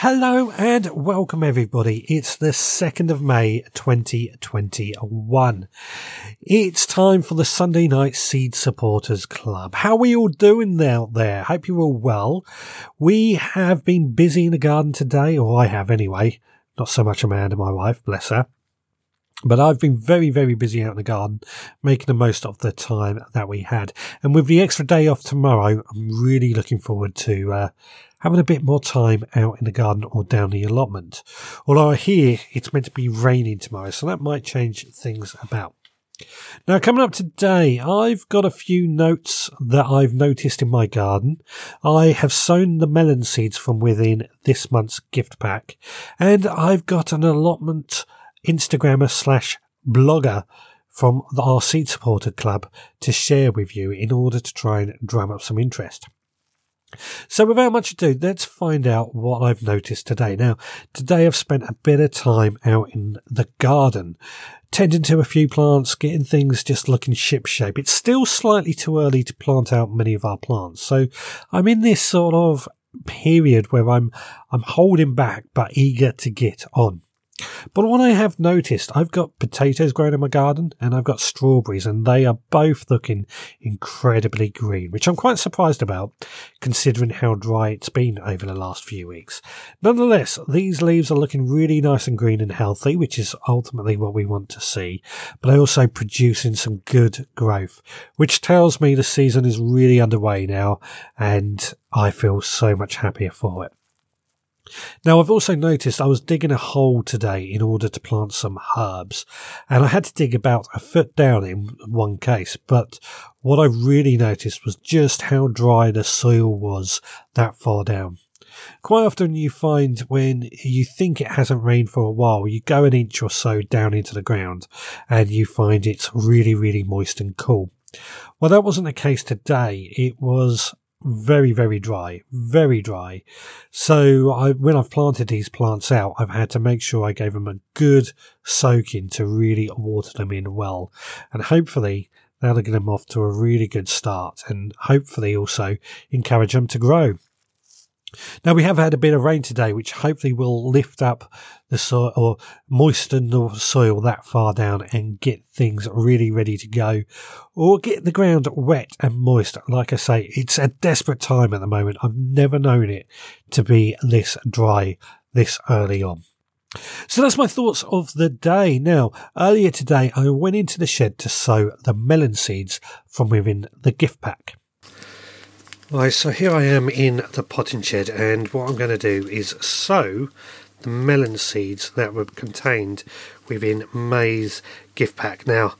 Hello and welcome everybody. It's the 2nd of May 2021. It's time for the Sunday Night Seed Supporters Club. How are we all doing out there? Hope you're all well. We have been busy in the garden today, or I have anyway. Not so much Amanda, my wife, bless her. But I've been very, very busy out in the garden, making the most of the time that we had. And with the extra day off tomorrow, I'm really looking forward to having a bit more time out in the garden or down the allotment. Although I hear it's meant to be raining tomorrow, so that might change things about. Now, coming up today, I've got a few notes that I've noticed in my garden. I have sown the melon seeds from within this month's gift pack, and I've got an allotment Instagrammer / blogger from our Seed Supporter Club to share with you in order to try and drum up some interest. So without much ado, let's find out what I've noticed today. Now, today I've spent a bit of time out in the garden, tending to a few plants, getting things just looking shipshape. It's still slightly too early to plant out many of our plants, so I'm in this sort of period where I'm holding back but eager to get on. But what I have noticed, I've got potatoes growing in my garden and I've got strawberries, and they are both looking incredibly green, which I'm quite surprised about considering how dry it's been over the last few weeks. Nonetheless, these leaves are looking really nice and green and healthy, which is ultimately what we want to see, but they're also producing some good growth, which tells me the season is really underway now, and I feel so much happier for it. Now, I've also noticed I was digging a hole today in order to plant some herbs, and I had to dig about a foot down in one case, but what I really noticed was just how dry the soil was that far down. Quite often you find when you think it hasn't rained for a while, you go an inch or so down into the ground and you find it's really, really moist and cool. Well, that wasn't the case today. It was very, very dry, very dry. So when I've planted these plants out, I've had to make sure I gave them a good soaking to really water them in well. And hopefully that'll get them off to a really good start, and hopefully also encourage them to grow. Now, we have had a bit of rain today, which hopefully will lift up the soil or moisten the soil that far down and get things really ready to go, or get the ground wet and moist. Like I say, it's a desperate time at the moment. I've never known it to be this dry this early on. So that's my thoughts of the day. Now, earlier today, I went into the shed to sow the melon seeds from within the gift pack. Right, so here I am in the potting shed, and what I'm going to do is sow the melon seeds that were contained within May's gift pack. Now,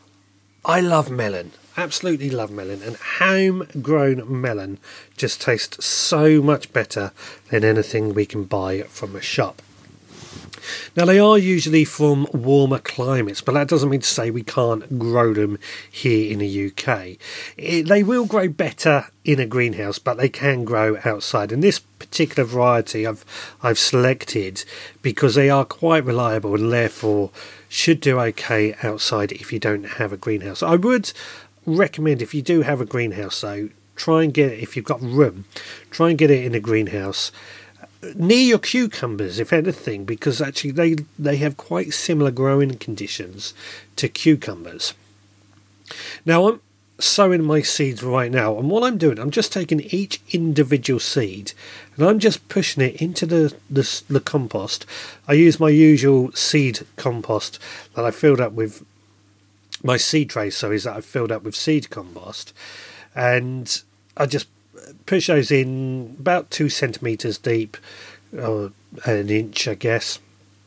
I love melon, absolutely love melon, and home-grown melon just tastes so much better than anything we can buy from a shop. Now, they are usually from warmer climates, but that doesn't mean to say we can't grow them here in the UK. They will grow better in a greenhouse, but they can grow outside. And this particular variety I've selected because they are quite reliable and therefore should do okay outside if you don't have a greenhouse. I would recommend, if you do have a greenhouse though, try and get it, if you've got room, try and get it in a greenhouse near your cucumbers, if anything, because actually they have quite similar growing conditions to cucumbers. Now, I'm sowing my seeds right now, and what I'm doing, I'm just taking each individual seed and I'm just pushing it into the compost. I use my usual seed compost that I filled up with my seed tray, that I filled up with seed compost, and I just push those in about 2 centimetres deep, or an inch I guess,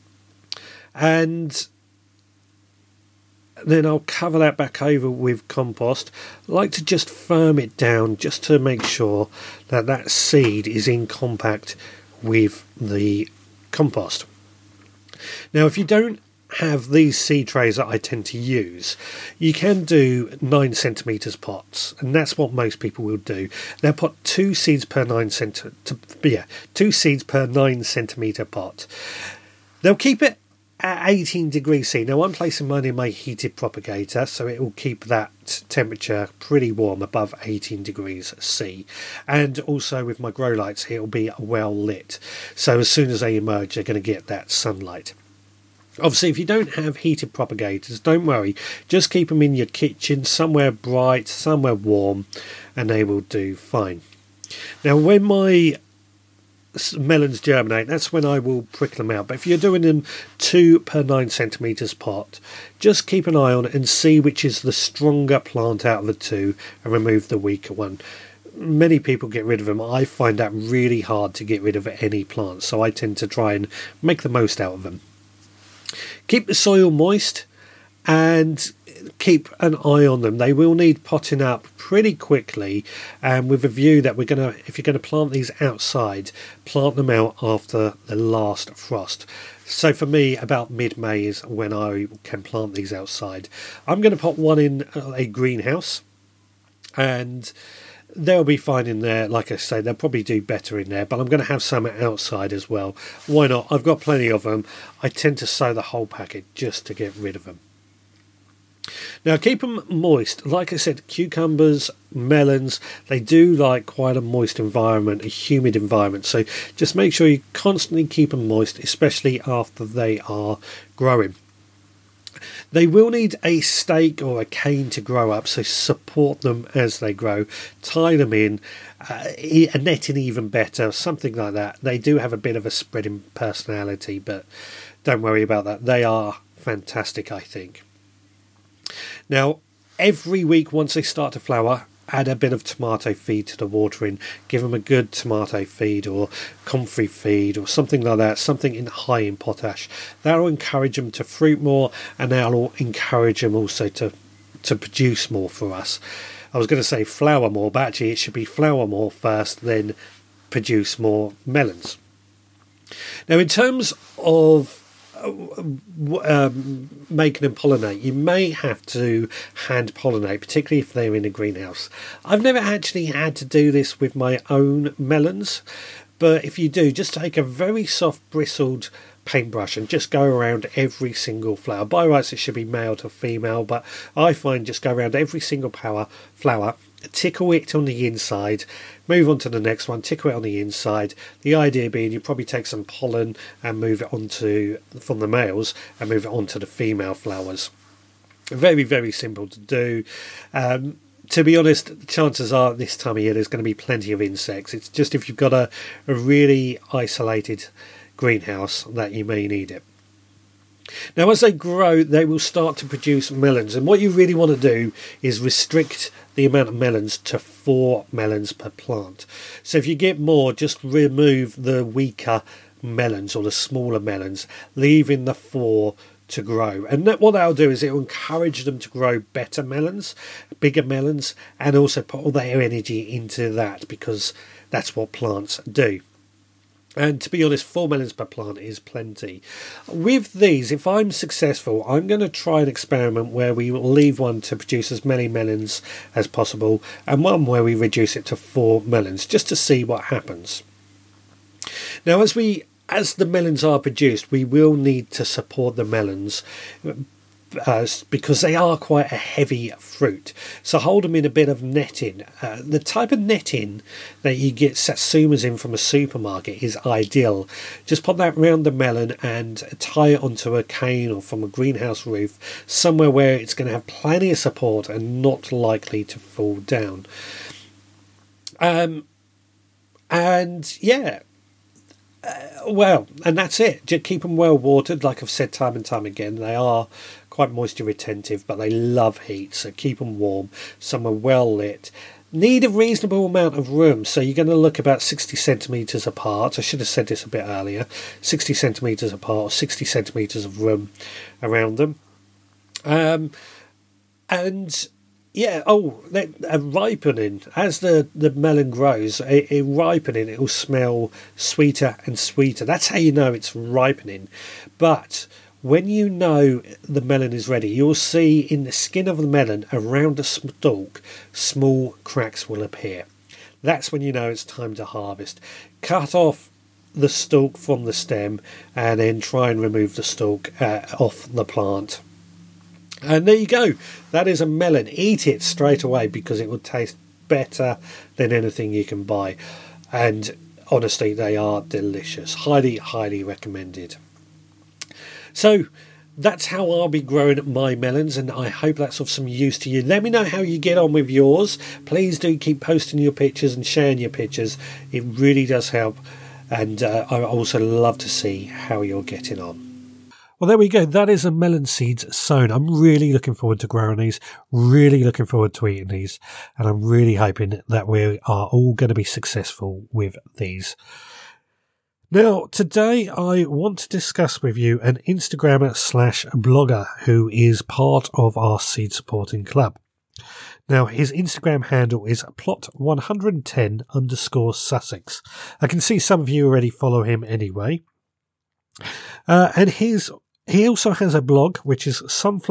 and then I'll cover that back over with compost. I like to just firm it down just to make sure that seed is in compact with the compost. Now, if you don't have these seed trays that I tend to use, you can do 9 centimetres pots, and that's what most people will do. They'll put 2 seeds per 9 centimetre pot. They'll keep it at 18 degrees C. Now I'm placing mine in my heated propagator, so it will keep that temperature pretty warm, above 18 degrees C. And also with my grow lights, it will be well lit. So as soon as they emerge, they're going to get that sunlight. Obviously, if you don't have heated propagators, don't worry. Just keep them in your kitchen, somewhere bright, somewhere warm, and they will do fine. Now, when my melons germinate, that's when I will prick them out. But if you're doing them 2 per 9 centimetres pot, just keep an eye on it and see which is the stronger plant out of the two and remove the weaker one. Many people get rid of them. I find that really hard to get rid of any plant, so I tend to try and make the most out of them. Keep the soil moist and keep an eye on them. They will need potting up pretty quickly, and with a view that if you're going to plant these outside, plant them out after the last frost. So for me, about mid-May is when I can plant these outside. I'm going to put one in a greenhouse, and they'll be fine in there. Like I say, they'll probably do better in there, but I'm going to have some outside as well. Why not? I've got plenty of them. I tend to sow the whole packet just to get rid of them. Now keep them moist. Like I said, cucumbers, melons, they do like quite a moist environment, a humid environment. So just make sure you constantly keep them moist, especially after they are growing. They will need a stake or a cane to grow up, so support them as they grow. Tie them in, a netting even better, something like that. They do have a bit of a spreading personality, but don't worry about that. They are fantastic, I think. Now, every week once they start to flower, add a bit of tomato feed to the watering. Give them a good tomato feed or comfrey feed or something like that, something high in potash. That will encourage them to fruit more, and that will encourage them also to produce more for us. I was going to say flower more, but actually it should be flower more first, then produce more melons. Now, in terms of making them pollinate, you may have to hand pollinate, particularly if they're in a greenhouse. I've never actually had to do this with my own melons, but if you do, just take a very soft bristled paintbrush and just go around every single flower. By rights it should be male to female, but I find just go around every single flower, tickle it on the inside, move on to the next one, tickle it on the inside. The idea being you probably take some pollen and move it from the males and move it onto the female flowers. Very, very simple to do. To be honest, chances are this time of year there's going to be plenty of insects. It's just if you've got a really isolated greenhouse that you may need it. Now, as they grow, they will start to produce melons, and what you really want to do is restrict the amount of melons to 4 melons per plant. So if you get more, just remove the weaker melons or the smaller melons, leaving the 4 to grow. And what that'll do is it will encourage them to grow better melons, bigger melons, and also put all their energy into that, because that's what plants do. And to be honest, 4 melons per plant is plenty. With these, if I'm successful, I'm going to try an experiment where we will leave one to produce as many melons as possible, and one where we reduce it to 4 melons, just to see what happens. Now, as the melons are produced, we will need to support the melons because they are quite a heavy fruit. So hold them in a bit of netting. The type of netting that you get Satsumas in from a supermarket is ideal. Just put that around the melon and tie it onto a cane or from a greenhouse roof, somewhere where it's going to have plenty of support and not likely to fall down. And that's it. Just keep them well watered. Like I've said time and time again, they are quite moisture retentive, but they love heat, so keep them warm, somewhere well lit. Need a reasonable amount of room, so you're going to look about 60 centimetres apart. I should have said this a bit earlier. 60 centimetres apart, or 60 centimetres of room around them. Ripening. As the melon grows, it ripening, it will smell sweeter and sweeter. That's how you know it's ripening. But when you know the melon is ready, you'll see in the skin of the melon around the stalk, small cracks will appear. That's when you know it's time to harvest. Cut off the stalk from the stem and then try and remove the stalk off the plant. And there you go. That is a melon. Eat it straight away because it will taste better than anything you can buy. And honestly, they are delicious. Highly, highly recommended. So that's how I'll be growing my melons, and I hope that's of some use to you. Let me know how you get on with yours. Please do keep posting your pictures and sharing your pictures. It really does help. And I also love to see how you're getting on. Well, there we go. That is a melon seeds sown. I'm really looking forward to growing these, really looking forward to eating these, and I'm really hoping that we are all going to be successful with these. Now, today I want to discuss with you an Instagrammer/blogger who is part of our seed supporting club. Now, his Instagram handle is plot110_Sussex. I can see some of you already follow him anyway. And he also has a blog, which is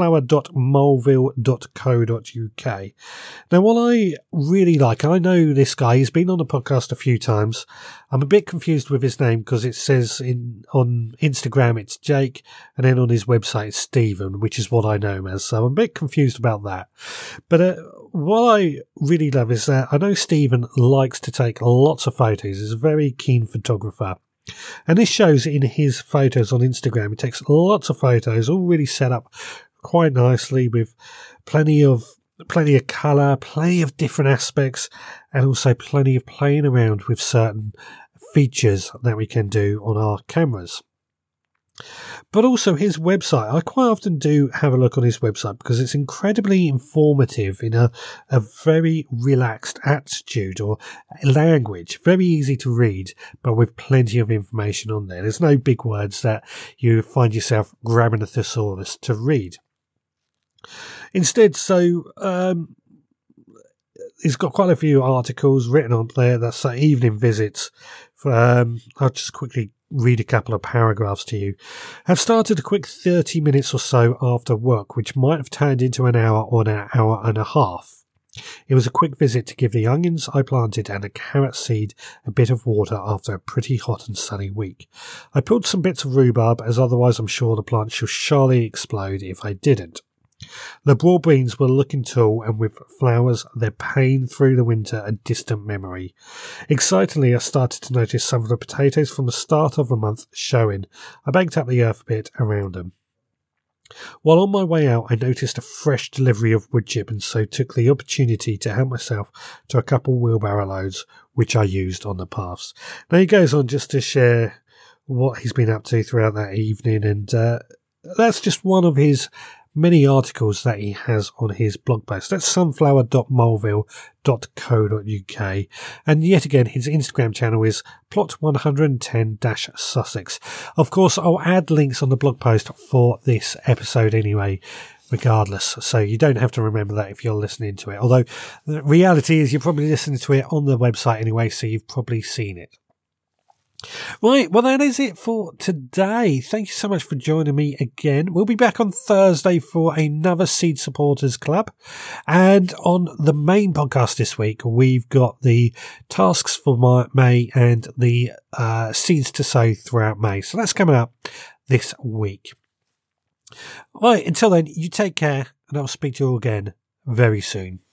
sunflower.moleville.co.uk. Now, what I really like, I know this guy, he's been on the podcast a few times. I'm a bit confused with his name because it says on Instagram it's Jake, and then on his website it's Stephen, which is what I know him as. So I'm a bit confused about that. But what I really love is that I know Stephen likes to take lots of photos. He's a very keen photographer. And this shows in his photos on Instagram. He takes lots of photos, all really set up quite nicely with plenty of colour, plenty of different aspects, and also plenty of playing around with certain features that we can do on our cameras. But also his website, I quite often do have a look on his website because it's incredibly informative in a very relaxed attitude or language, very easy to read, but with plenty of information on there. There's no big words that you find yourself grabbing a thesaurus to read. Instead, he's got quite a few articles written on there. That's evening visits. I'll just quickly read a couple of paragraphs to you. Have started a quick 30 minutes or so after work, which might have turned into an hour or an hour and a half. It was a quick visit to give the onions I planted and a carrot seed a bit of water after a pretty hot and sunny week. I pulled some bits of rhubarb, as otherwise I'm sure the plant shall surely explode if I didn't. The broad beans were looking tall, and with flowers, their pain through the winter a distant memory. Excitedly, I started to notice some of the potatoes from the start of the month showing. I banked up the earth a bit around them. While on my way out, I noticed a fresh delivery of wood chip, and so took the opportunity to help myself to a couple wheelbarrow loads, which I used on the paths. Now he goes on just to share what he's been up to throughout that evening, and that's just one of his many articles that he has on his blog post. That's sunflower.moleville.co.uk. And yet again, his Instagram channel is plot110-Sussex. Of course, I'll add links on the blog post for this episode anyway, regardless. So you don't have to remember that if you're listening to it. Although the reality is you're probably listening to it on the website anyway, so you've probably seen it. Right, well that is it for today. Thank you so much for joining me again. We'll be back on Thursday for another Seed Supporters Club. And on the main podcast this week, we've got the tasks for May and the seeds to sow throughout May. So that's coming up this week. Right, until then, you take care, and I'll speak to you all again very soon.